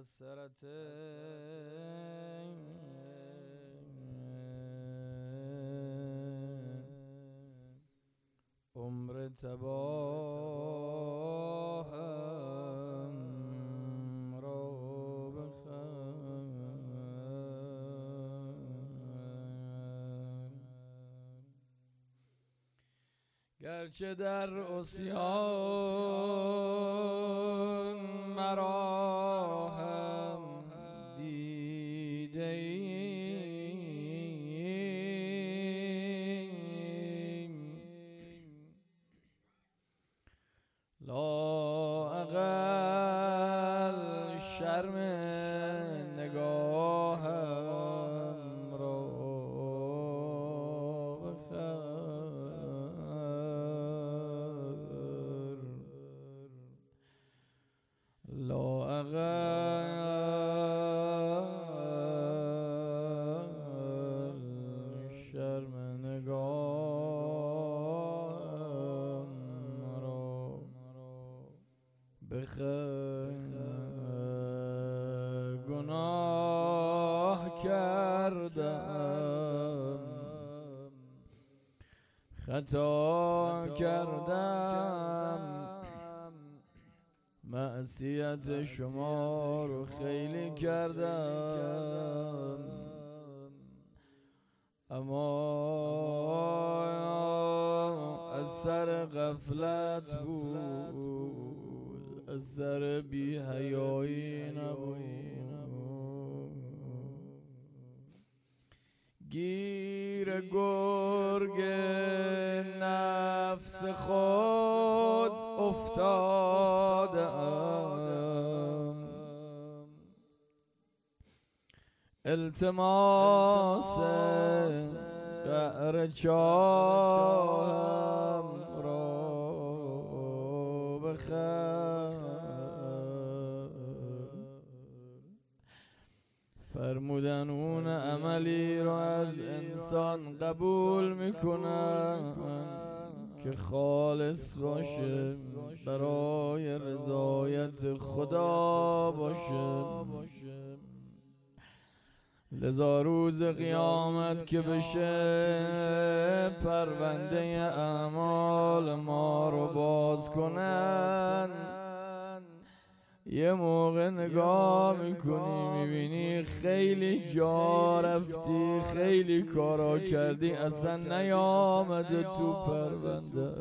حسرت عمر تباهم را بخر گرچه در عصیان مرا هم دیده ایم لااقل شرم نگاهم را بخر لااقل شرم نگاهم را بخیر گناه کردم خطا کردم معصیت شما رو خیلی کردم اما از سر غفلت بود از سر بی حیایی نبود گیر گرگ نفس خود افتادم التماس قعر چاهم را بخر فرمودن اون عملی رو از انسان قبول میکنن که خالص باشه برای رضایت خدا باشه لذا روز قیامت که بشه پرونده اعمال ما رو باز کنن یه موقع نگاه میکنی میبینی خیلی جا رفتی خیلی کارا کردی اصلا نیامده تو پرونده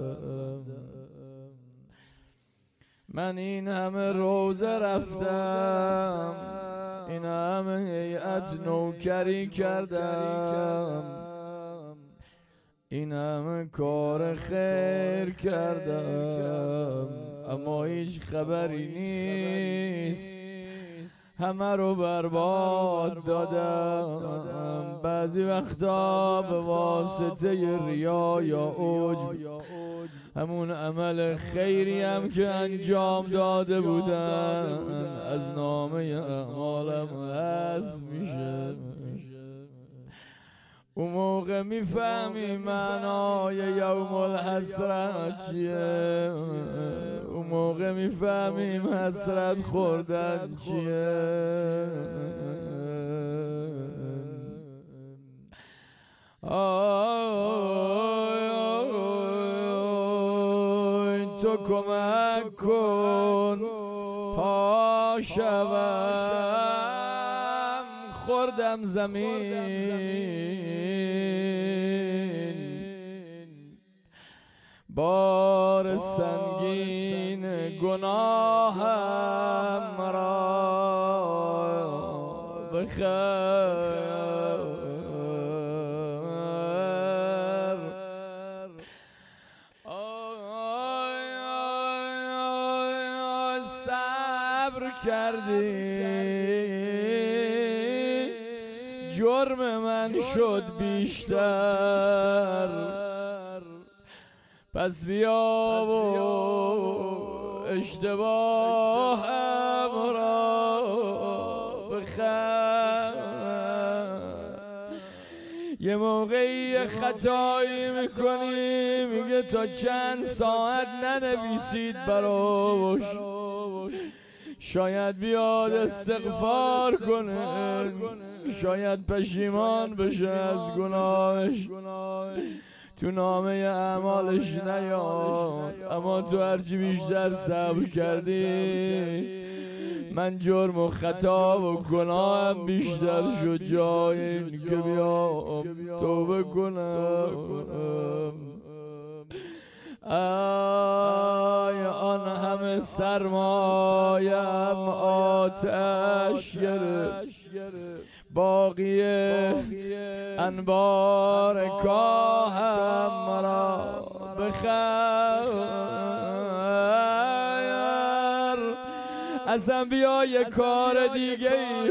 من این همه روزه رفتم این همه هیئت نوکری کردم این همه کار خیر کردم اما هیچ خبری نیست همه رو برباد دادم بعضی وقتا به واسطه ریا یا عجب همون عمل خیری هم که انجام داده بودن از نامه اعمالم حذف میشه اون موقع میفهمی معنای یوم الحسرت چیه اون موقع میفهمیم حسرت خوردن چیه تو کمک کن پا شوم خوردم زمین بار سنگین گناهم را بخر صبر کردی جرم من شد بیشتر پس بیا و اشتباهم را بخر یه موقعی خطایی میکنی میگه تا چند ساعت ننویسید براش شاید بیاد استغفار کنه، شاید پشیمان بشه از گناهش، تو نامه اعمالش نیاد. اما تو هرچی بیشتر صبر کردی، من جرم و خطا و گناهم بیشتر شد جای این که بیام توبه کنم. ای آن همه سرمایم آتش گرفت، باقی انبار کاهم را بخیر. اصلا بیا یه کار دیگه ای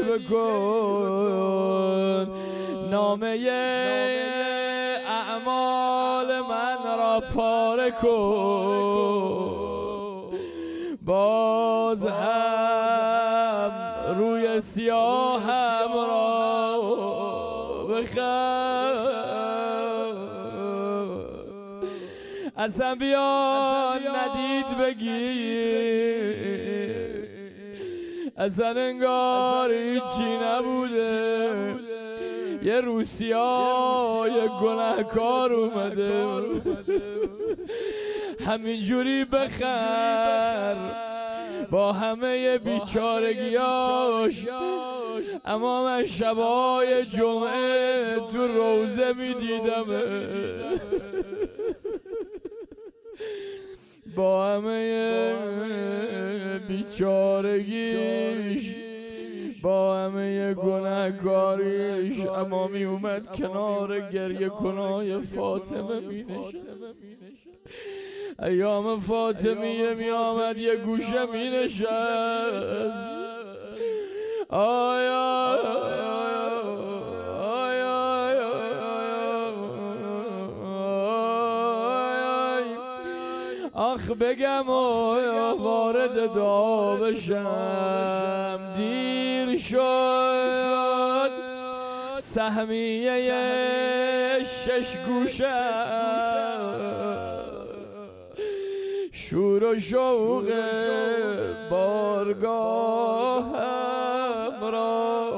بکن، نامه اعمال من را پاره کن، باز هم روی سیاهم را بخیر. اصلا بیا ندید بگیر، اصلا انگار هیچی نبوده، یه روسیای گناهکار اومده، همینجوری بخر با همه بیچارگیاش. اما من شبای جمعه تو روزه میدیدم با همه بیچارگیش، با همه گناهکاریش، اما می اومد کنار گریه کنای فاطمه می نشد. ایام فاطمیه می آمد یه گوشه می نشست. آیا آخ بگم و وارد دعا بشم، دیر شد سهمیه 6 گوشم، شور و شوق بارگاهم را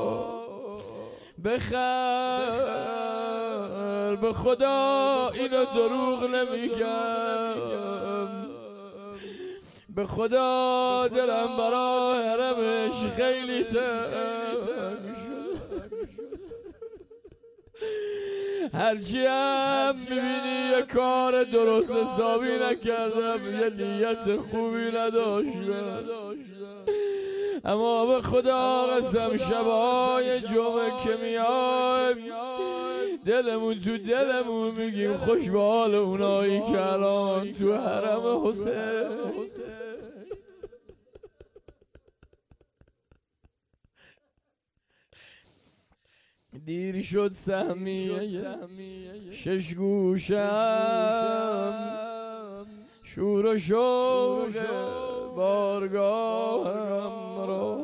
بخیر. به خدا اینو دروغ نمیگم، به خدا دلم برا حرمش خیلی تنگ شد. هرچی هم میبینی یه کار درست حسابی نکردم، یه نیت خوبی نداشتم، اما به خدا قسم شبای جمعه که میایم دلمون تو دلمون میگیم خوش به حال اونایی که الان تو حرم حسین. دیر شد سهمیه 6 گوشم، شور و شوق بارگاهم را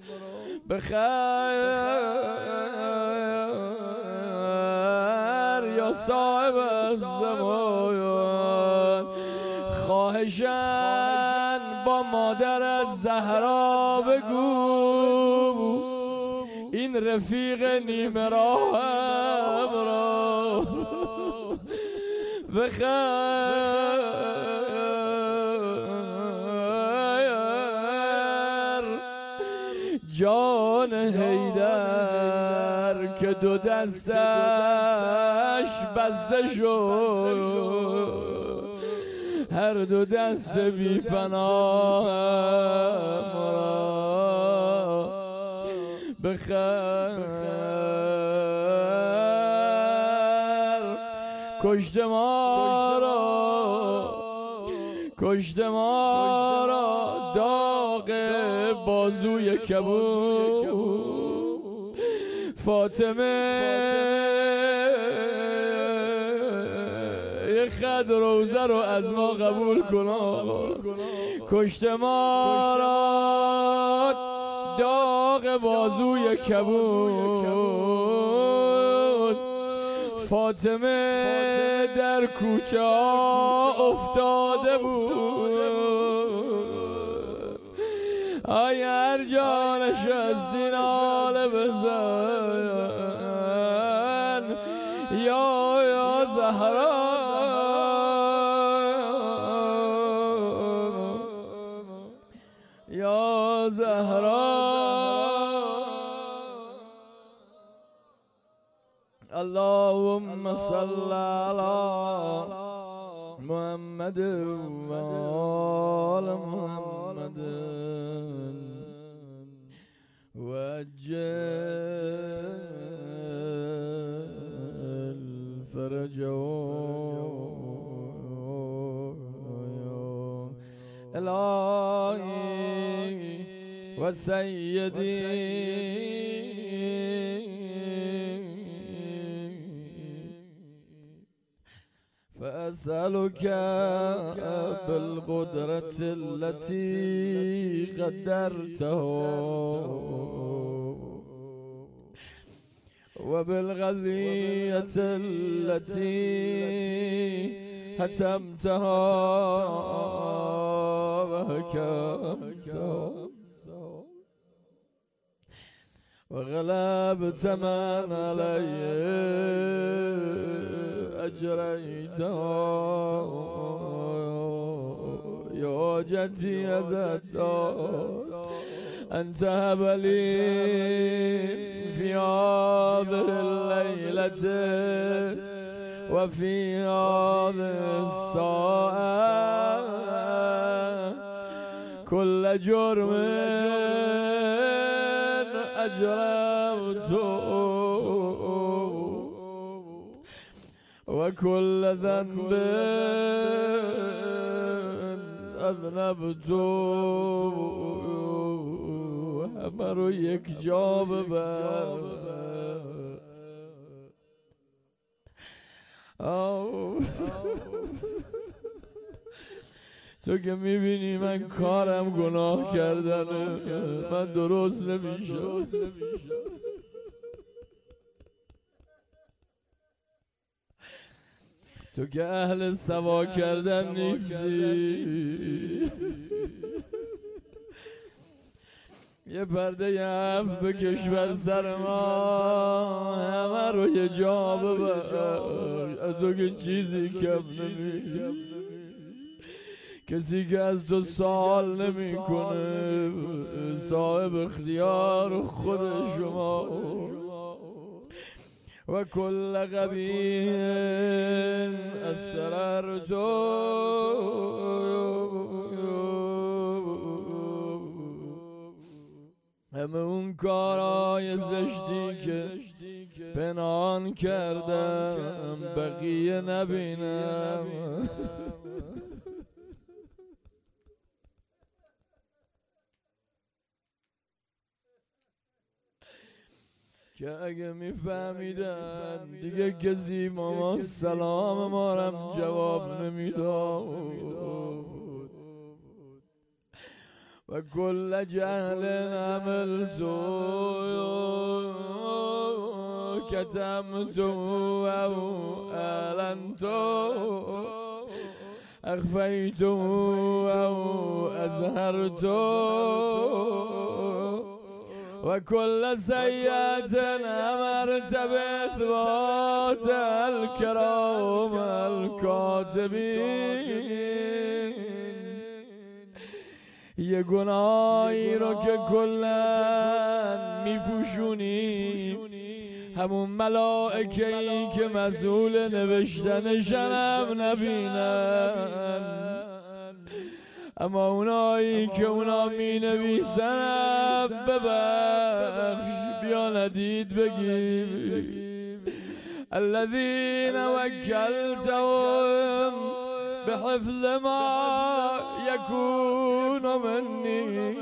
بخیر. یا صاحب الزمان خواهشاً با مادرت زهرا بگو این رفیق نیمه راهم را بخیر. جان حیدر که 2 دستش بسته شد، هر 2 دست بی پناهم را بخیر. کشت ما را داغ بازوی کبود، فاطمه یه خد روزه رو از ما قبول کن. کشت ما را داغ بازوی کبود، فاطمه در کوچه افتاده بود. آی هر جا نشستی ناله بزن یا زهرا یا زهرا اللهم صل على محمد و آل محمد وعجل فرجهم الهی و سیدی فأسألك بالقدرة التي قدرته وبالغزية التي هتمتها وحكمتها وغلبت من عليه أجريته يا جدي أزدت أن تهب لي في هذه الليلة وفي هذه الساعة كل جرم أجرمته وكل ذنب أذنبته همه رو یک جا ببر تو که میبینی من کارم گناه کردنه، من درست نمیشه. تو که اهل سوا کردن نیستی، یه پرده عفو بکش بر سر ما، همه رو یه جا ببر. از تو که چیزی کم نمیگی، کسی که از تو سوال نمیکنه، صاحب اختیار خود شما. و کل قبیح اسررت، همه اون کارهای زشتی که پنهان کردم بقیه نبینم. که اگه میفهمیدن دیگه کسی ماما سلام مارم جواب نمیداد. و کل جهل عملت کتمت و اعلنت اخفیت و اظهرت و کل سیئت امرت باثبات الکرام الکاتبین. یه گناهی رو که کلن میپوشونی، همون ملائکه‌ای که مسئول نوشتنشن نبینن، اما اونایی که اونا می نویسن ببخش بیا ندید بگیم. الذین وکلتهم بحفظ ما یکون منی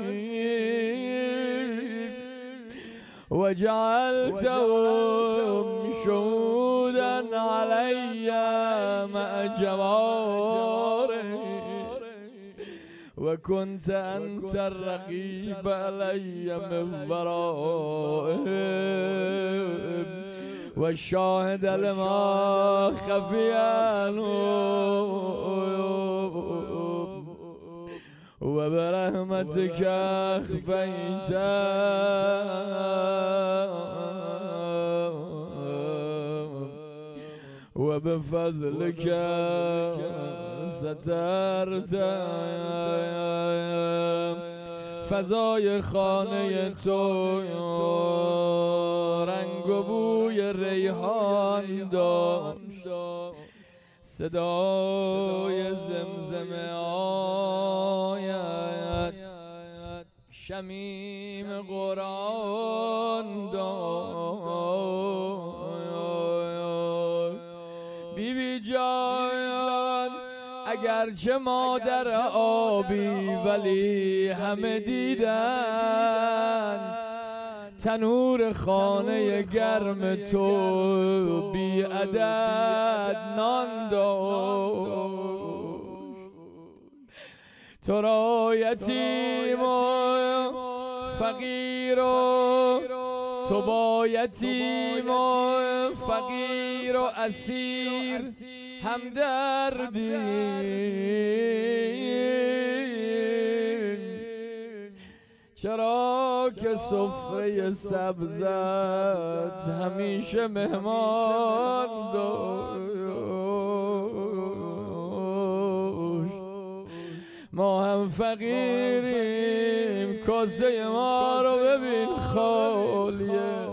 وجعلتهم شهودا علی مع جوارحی و کنت انت الرقیب علی من ورائهم و شاهد لما خفی عنهم و و برحمتک اخفیت و بفضلک سترت. فضای خانه تو رنگ و بوی ریحان داشت، صدای زمزمه آیت شمیم قرآن داشت. بی بی جان اگرچه مادر آبی ولی همه دیدن تنور خانه گرم تو بی عدد نان داشت. تو را یتیم و فقیر و تو با یتیم و فقیر و اسیر همدردی. چرا که سفره سبزت همیشه مهمان داشت. ما هم فقیریم، کاسه ما رو ببین خالیه.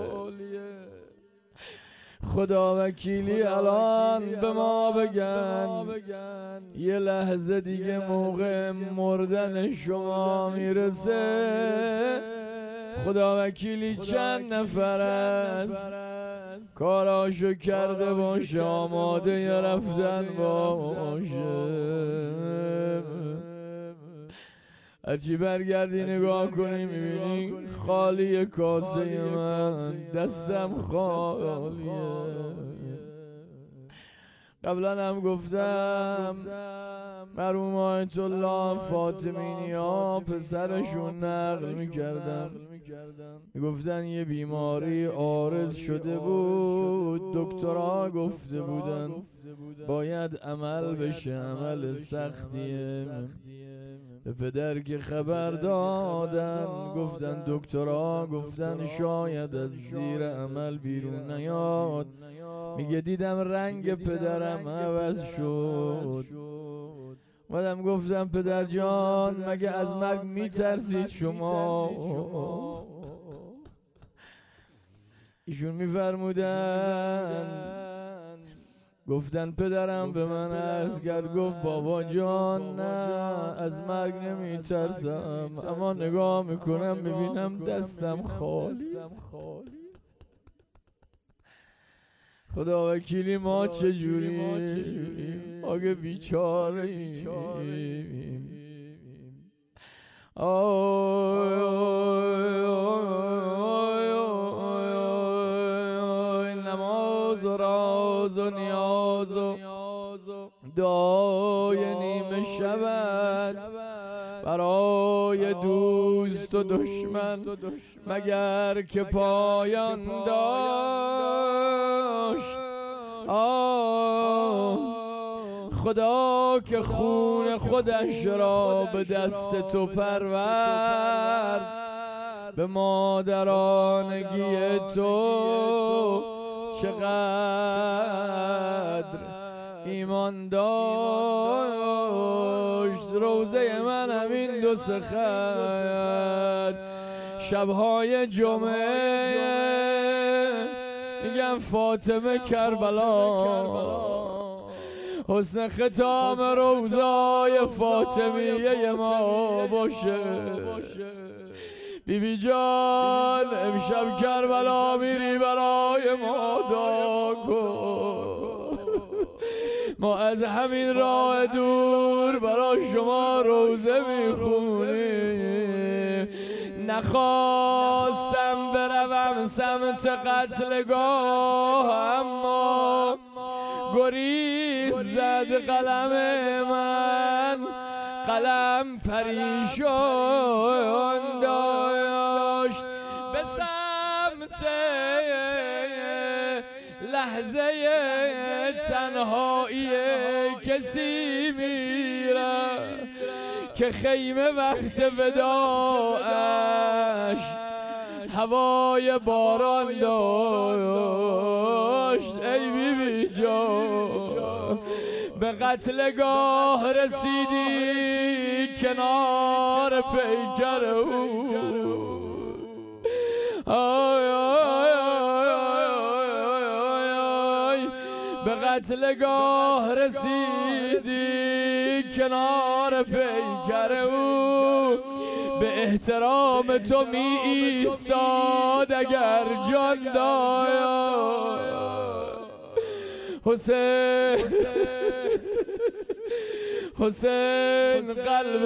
خدا وکیلی الان به ما بگن یه لحظه دیگه موقع مردن شما میرسه، خدا وکیلی چند نفر است کاراشو کرده باشه آماده ی رفتن باشه. هرچی برگردی نگاه کنی میبینی خالی کاسه من، دستم خالیه. قبلا هم گفتم مرحوم آیت الله فاطمینی ها پسرشون نقل میکردن، میگفتن یه بیماری عارض شده بود، دکترها گفته بودن باید عمل بشه، عمل سختیه. به پدر که خبر دادن گفتن دکترها گفتن شاید از زیر عمل بیرون نیاد. میگه دیدم رنگ پدرم عوض شد. اومدم گفتم پدر جان مگه از مرگ میترسید شما؟ ایشون میفرمودن گفتن پدرم به من عرض کرد، گفت بابا جان نه از مرگ نمیترسم، اما نگاه میکنم میبینم دستم خالی. خدا وکیلی ما چجوریم؟ آگه بیچاره ایم. نماز و راز و نیاز و دعای نیمه شبت برای دوست و دشمن مگر که پایان داشت. خدا که خون خودش را به دست تو پرورد، به مادرانگی تو چقدر ایمان داشت. روزه من همین دو سه خط شبهای جمعه میگم فاطمه کربلا، حسن ختام روزای فاطمیه ما باشه. بی بی جان امشب کربلا میری برای ما دعا کن، ما از همین راه دور برای شما روزه میخونیم. نخواستم بروم سمت قتلگاه اما گریز زد قلم من، قلم پریشان داشت به سمت لحظه تنهایی کسی میره که خیمه وقت وداعش هوای باران داشت. ای بی بی جان به قتلگاه رسیدی کنار پیکر او. به قتلگاه رسیدی کنار پیکر او. به احترام تو می ایستاد اگر جان داد. حسین قلب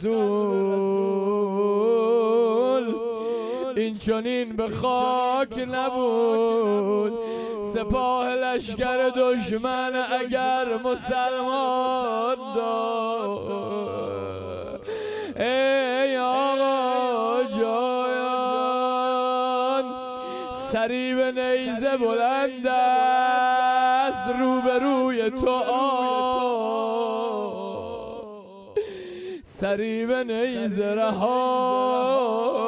رسول این چنین به خاک نبود. سپاه لشکر دشمن اگر مسلمان داد. ای آقا جان سری به نیزه بلند است روبروی تو سری به نیزه رها.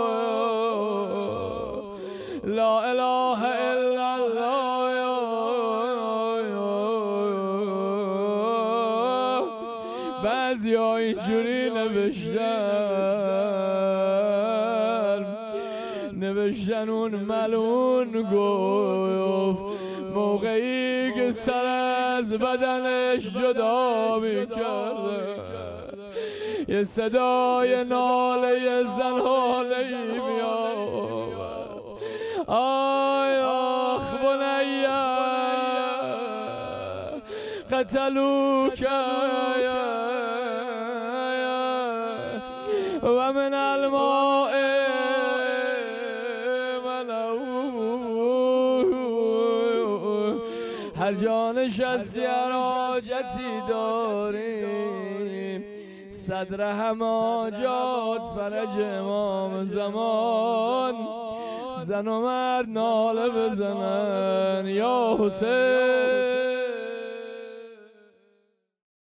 لا اله الا الله. بعضی ها اینجوری نوشتن اون ملون گفت موقعی که سر از بدنش جدا میکرده یه صدای ناله زنانه‌ای میآمد. آی آخ بنیه قتلوک و من الماء هر جا نشستی هر حاجتی داریم صدر هماجات فرج امام زمان. زن و مرد ناله بزنن یا حسین